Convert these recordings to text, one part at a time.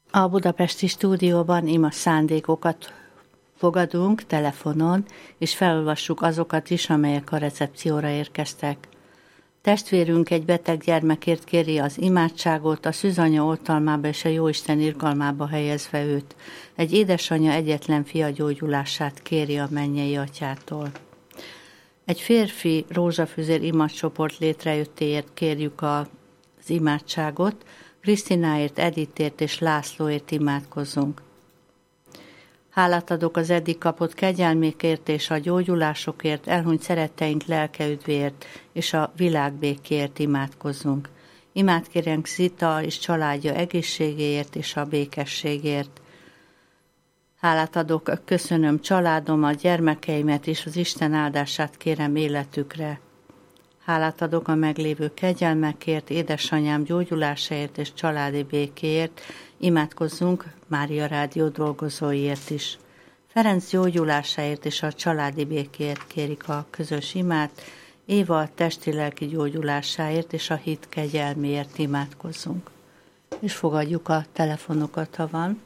A budapesti stúdióban ima szándékokat fogadunk telefonon, és felolvassuk azokat is, amelyek a recepcióra érkeztek. Testvérünk egy beteg gyermekért kéri az imádságot, a szűzanya oltalmába és a Jóisten irgalmába helyezve őt. Egy édesanyja egyetlen fia gyógyulását kéri a mennyei atyától. Egy férfi rózsafüzér imacsoport létrejöttéért kérjük az imádságot, Krisztináért, Editért és Lászlóért imádkozzunk. Hálát adok az eddig kapott kegyelmékért és a gyógyulásokért, elhunyt szeretteink lelkeüdvéért és a világbékéért imádkozzunk. Imádkérjünk Zita és családja egészségéért és a békességért. Hálát adok, köszönöm családomat, gyermekeimet és az Isten áldását kérem életükre. Hálát adok a meglévő kegyelmekért, édesanyám gyógyulásáért és családi békéért. Imádkozzunk Mária Rádió dolgozóiért is. Ferenc gyógyulásáért és a családi békéért kérik a közös imát. Éva a testi-lelki gyógyulásáért és a hit kegyelméért imádkozzunk. És fogadjuk a telefonokat, ha van.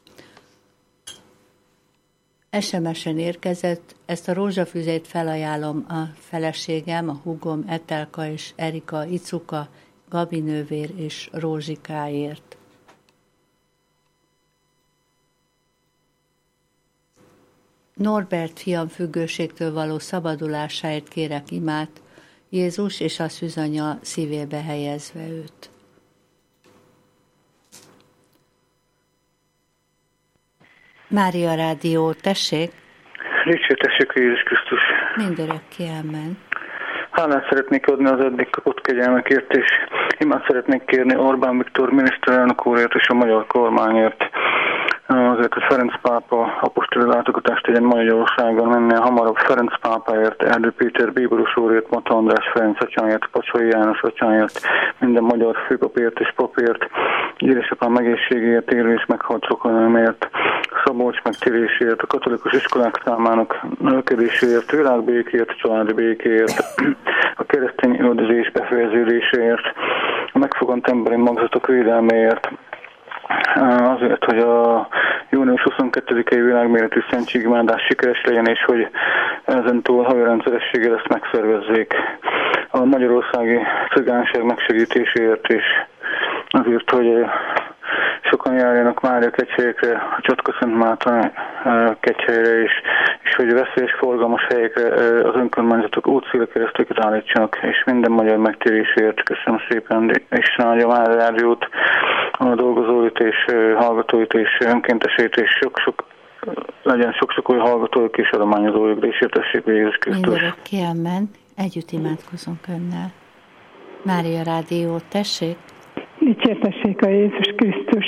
SMS-en érkezett, ezt a rózsafüzét felajánlom a feleségem, a húgom, Etelka és Erika, Icuka, Gabi nővér és Rózsikáért. Norbert fiam függőségtől való szabadulásáért kérek imát, Jézus és a szűzanya szívébe helyezve őt. Mária Rádió, tessék! Dicsértessék a Jézus Krisztus! Mindörökké, amen. Hálát szeretnék adni az eddig kapott kegyelmekért, és imát szeretnék kérni Orbán Viktor miniszterelnök úrért és a magyar kormányért. Azért, hogy Ferenc pápa apostoli látogatást tegyen Magyarországon, minél hamarabb Ferenc pápáért, Erdő Péter bíboros úrért, Mata András Ferenc atyáért, Pacsai János atyáért, minden magyar főpapért és papért, édesapám egészségéért, élő és meghalt rokonőmért, Szabolcs megtérésért, a katolikus iskolák számának növekedéséért, világbékért, családi békéért, a keresztény üldözés befejeződéséért, a megfogant emberi magzatok védelméért, azért, hogy a június 22-i világméretű szentségimádás sikeres legyen, és hogy ezentúl havi rendszerességgel ezt megszervezzék. A magyarországi cigányság megsegítéséért is, azért, hogy sokan járjanak Mária kegyhelyekre, a Csotka Szent Márton kegyhelyre is, és hogy veszélyes forgalmas helyekre az önkormányzatok útszélkeresztőket állítsanak, és minden magyar megtérésért köszönöm szépen Isten áldja Mária Rádiót, a dolgozóit és hallgatóit és önkéntesét, és legyen sok-sok új hallgatójuk és adományozójuk, de is értessék Jézus Krisztus. Mindörökké, amen. Együtt imádkozunk önnel. Mária Rádió, tessék! Dicsértessék a Jézus Krisztus!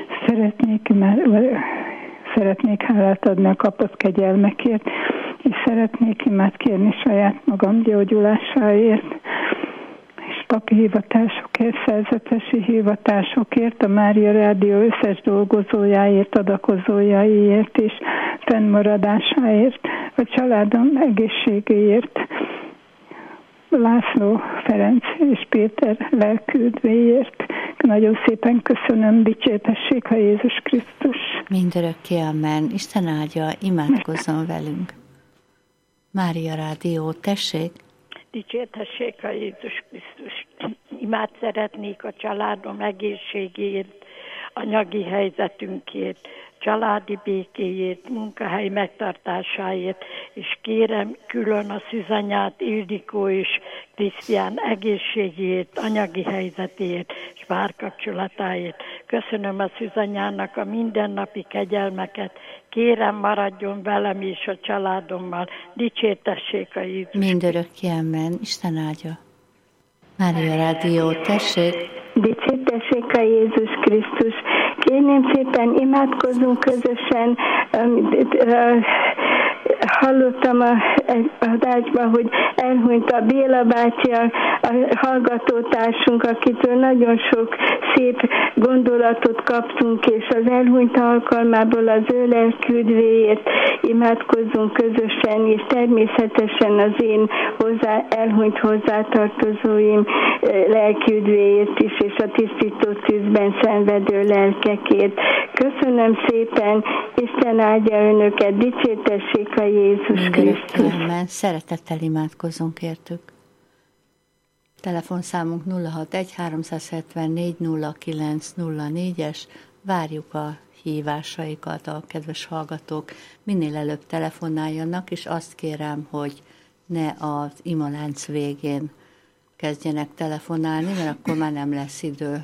Szeretnék hálát adni a kapott kegyelmekért, és szeretnék imát kérni saját magam gyógyulásáért, és papi hivatásokért, szerzetesi hivatásokért, a Mária Rádió összes dolgozójáért, adakozójáért és fennmaradásáért, a családom egészségéért, László, Ferenc és Péter lelküldvéért. Nagyon szépen köszönöm, dicsértessék a Jézus Krisztus. Mindörökké, amen. Isten áldja, imádkozzon velünk. Mária Rádió, tessék! Dicsértessék a Jézus Krisztus. Imát szeretnék a családom egészségéért, anyagi helyzetünkért, családi békéjét, munkahely megtartásáért, és kérem külön a szűzanyát, Ildikó és Krisztián egészségéért, anyagi helyzetéért és párkapcsolatáért. Köszönöm a szűzanyának a mindennapi kegyelmeket, kérem maradjon velem és a családommal, dicsértessék a Jézus. Mindörökké, amen. Isten áldja. Mária Rádió, tessék! Dicsértessék a Jézus Krisztus! Kérném szépen, imádkozzunk közösen. Hallottam a adásban, hogy elhunyt a Béla bácsi, a hallgatótársunk, akitől nagyon sok szép gondolatot kaptunk, és az elhunyt alkalmából az ő lelküdvéért imádkozzunk közösen, és természetesen az én elhunyt hozzátartozóim lelküdvéért is, és a tisztító tűzben szenvedő lelkekért. Köszönöm szépen, Isten áldja önöket, dicsértessék a Jézus Krisztus. Amen. Szeretettel imádkozunk értük. Telefonszámunk 061 374 0904-es. Várjuk a hívásaikat a kedves hallgatók. Minél előbb telefonáljanak, és azt kérem, hogy ne az imalánc végén kezdjenek telefonálni, mert akkor már nem lesz idő.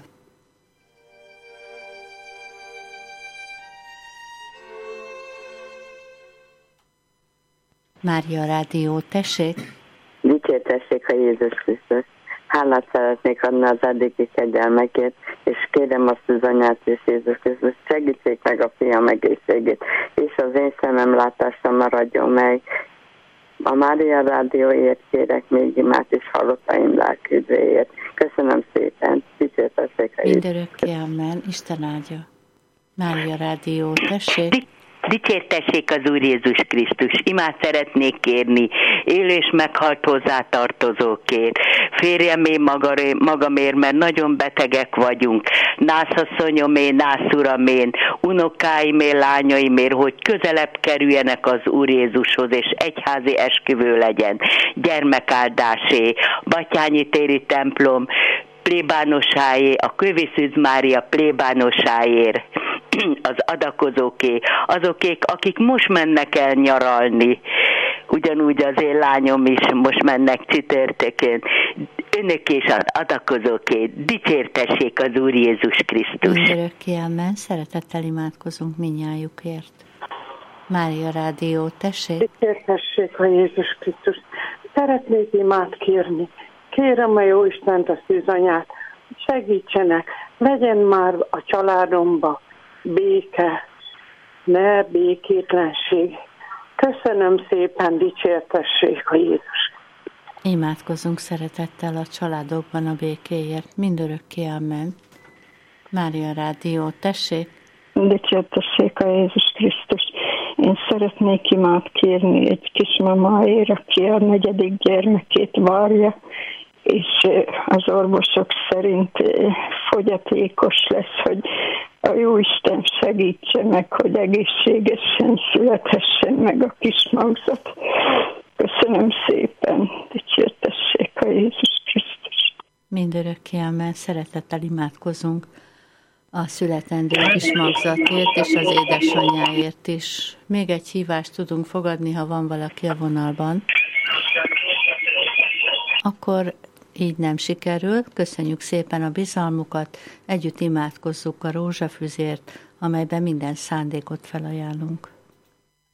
Mária Rádió, tessék! Dicsértessék a Jézus Krisztus! Hálát szeretnék adni az eddigi kegyelmekért, és kérem azt az anyát és Jézus Krisztus, segítsék meg a fiam egészségét, és az én szememlátásra maradjon meg. A Mária Rádióért kérek még imát, és halottaim lelküdvéért. Köszönöm szépen, dicsértessék a Jézus Krisztus! Mindörökké, amen, Isten áldja. Mária Rádió, tessék! Dicsértessék az Úr Jézus Krisztus. Imát szeretnék kérni, élő és meghalt hozzátartozókért. Férjemé magamért, mert nagyon betegek vagyunk. Nászasszonyomé, nászuramén, unokáimé, lányaimért, hogy közelebb kerüljenek az Úr Jézushoz, és egyházi esküvő legyen. Gyermekáldásé, Batyányi téri templom, plébánosáé, a Kövi Szűz Mária plébánosáért, az adakozóké, azokék, akik most mennek el nyaralni, ugyanúgy az én lányom is most mennek csütörtökön, önök és az adakozóké, dicsértessék az Úr Jézus Krisztus. Mindörökké, amen, szeretettel imádkozunk mindnyájukért. Mária Rádió, tessék! Dicsértessék a Jézus Krisztus. Szeretnék imát kérni. Kérem a jó Istent, a szűzanyát, segítsenek, legyen már a családomba béke, ne békétlenség. Köszönöm szépen, dicsértessék a Jézus. Imádkozunk szeretettel a családokban a békéért. Mindörökké, amen. Mária Rádió, tessék! Dicsértessék a Jézus Krisztus. Én szeretnék imát kérni egy kismamáért, aki a 4. gyermekét várja, és az orvosok szerint fogyatékos lesz, hogy a Jóisten segítse meg, hogy egészségesen születhessen meg a kis magzat. Köszönöm szépen, dicsértessék a Jézus Krisztus. Mindörökké, amen, szeretettel imádkozunk a születendő kis magzatért és az édesanyjáért is. Még egy hívást tudunk fogadni, ha van valaki a vonalban. Akkor így nem sikerül. Köszönjük szépen a bizalmukat, együtt imádkozzuk a rózsafüzért, amelyben minden szándékot felajánlunk.